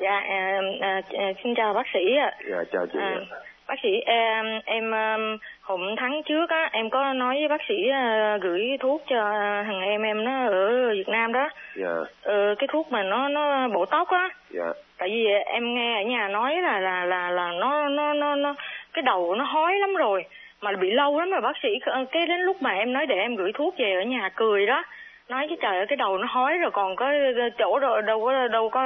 Dạ, xin chào bác sĩ ạ. Dạ, chào chị. Bác sĩ, em hôm tháng trước á, em có nói với bác sĩ gửi thuốc cho thằng em nó ở Việt Nam đó. Dạ. Cái thuốc mà nó bổ tóc á. Dạ. Tại vì em nghe ở nhà nói là nó cái đầu nó hói lắm rồi, mà bị lâu lắm rồi bác sĩ. Cái đến lúc mà em nói để em gửi thuốc về ở nhà cười đó, nói chứ trời ơi cái đầu nó hói rồi còn có chỗ đâu có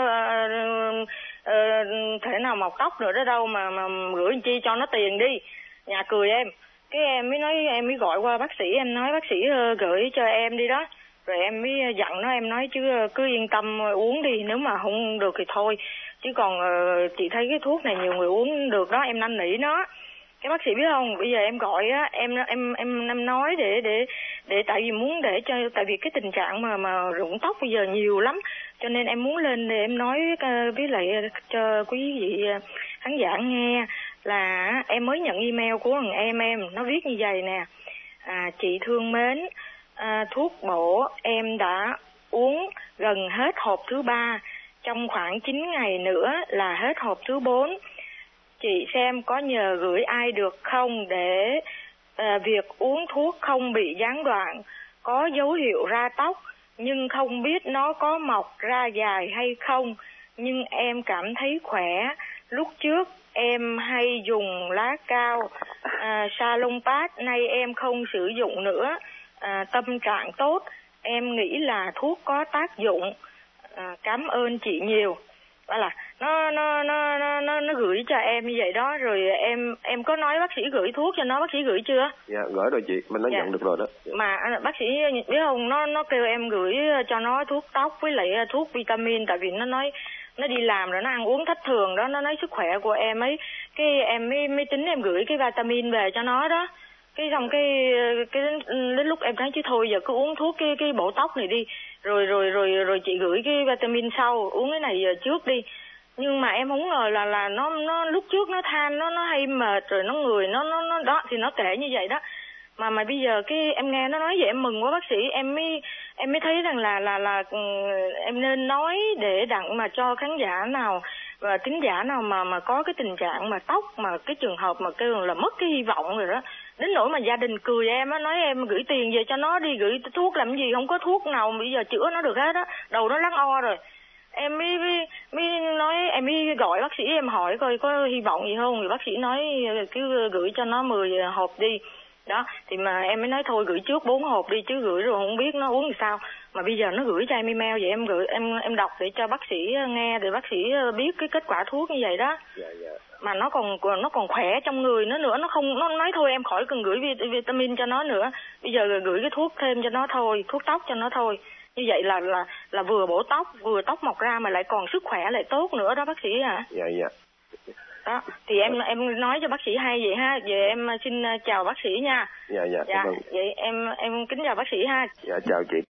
thể nào mọc tóc nữa đó đâu mà gửi chi cho nó tiền đi. Nhà cười em. Cái em mới nói, em mới gọi qua bác sĩ, em nói bác sĩ gửi cho em đi đó. Rồi em mới dặn nó, em nói chứ cứ yên tâm uống đi, nếu mà không được thì thôi. Chứ còn chị thấy cái thuốc này nhiều người uống được đó, em năn nỉ nó. Cái bác sĩ biết không, bây giờ em gọi á, em nói để tại vì muốn để cho, tại vì cái tình trạng mà rụng tóc bây giờ nhiều lắm, cho nên em muốn lên để em nói với lại cho quý vị khán giả nghe là em mới nhận email của thằng em nó viết như vậy nè. Chị thương mến, thuốc bổ em đã uống gần hết hộp thứ 3, trong khoảng 9 ngày nữa là hết hộp thứ 4. Chị xem có nhờ gửi ai được không để việc uống thuốc không bị gián đoạn, có dấu hiệu ra tóc nhưng không biết nó có mọc ra dài hay không, nhưng em cảm thấy khỏe. Lúc trước em hay dùng lá cao Salonpas, nay em không sử dụng nữa. Tâm trạng tốt, em nghĩ là thuốc có tác dụng. Cảm ơn chị nhiều. Đó là nó gửi cho em như vậy đó. Rồi em có nói bác sĩ gửi thuốc cho nó, bác sĩ gửi chưa? Dạ gửi rồi chị, mình đã nhận được rồi đó. Dạ. Mà bác sĩ biết không, nó kêu em gửi cho nó thuốc tóc với lại thuốc vitamin, tại vì nó nói nó đi làm rồi nó ăn uống thất thường đó, nó nói sức khỏe của em ấy, cái em mới tính em gửi cái vitamin về cho nó đó. Cái xong cái đến lúc em thấy chứ thôi giờ cứ uống thuốc cái bổ tóc này đi, rồi chị gửi cái vitamin sau, uống cái này giờ trước đi. Nhưng mà em không ngờ là nó lúc trước nó than nó hay mệt rồi nó người nó đó thì nó kể như vậy đó. Mà bây giờ cái em nghe nó nói vậy em mừng quá bác sĩ, em mới thấy rằng là em nên nói để đặng mà cho khán giả nào và thính giả nào mà có cái tình trạng mà tóc mà cái trường hợp mà kêu là mất cái hy vọng rồi đó, đến nỗi mà gia đình cười em á, nói em gửi tiền về cho nó đi, gửi thuốc làm gì, không có thuốc nào bây giờ chữa nó được hết á, đầu nó lắng o rồi. Em mới nói, em mới gọi bác sĩ em hỏi coi có hy vọng gì không, thì bác sĩ nói cứ gửi cho nó 10 hộp đi. Đó, thì mà em mới nói thôi gửi trước 4 hộp đi, chứ gửi rồi không biết nó uống thì sao. Mà bây giờ nó gửi cho em email vậy em gửi em đọc để cho bác sĩ nghe, để bác sĩ biết cái kết quả thuốc như vậy đó. Dạ. Mà nó còn khỏe trong người nó nữa, nó không, nó nói thôi em khỏi cần gửi vitamin cho nó nữa. Bây giờ gửi cái thuốc thêm cho nó thôi, thuốc tóc cho nó thôi. Như vậy là vừa bổ tóc, vừa tóc mọc ra mà lại còn sức khỏe lại tốt nữa đó bác sĩ à. Dạ. Đó, thì em nói cho bác sĩ hay vậy ha. Về em xin chào bác sĩ nha. Dạ. Vậy em kính chào bác sĩ ha. Dạ chào chị.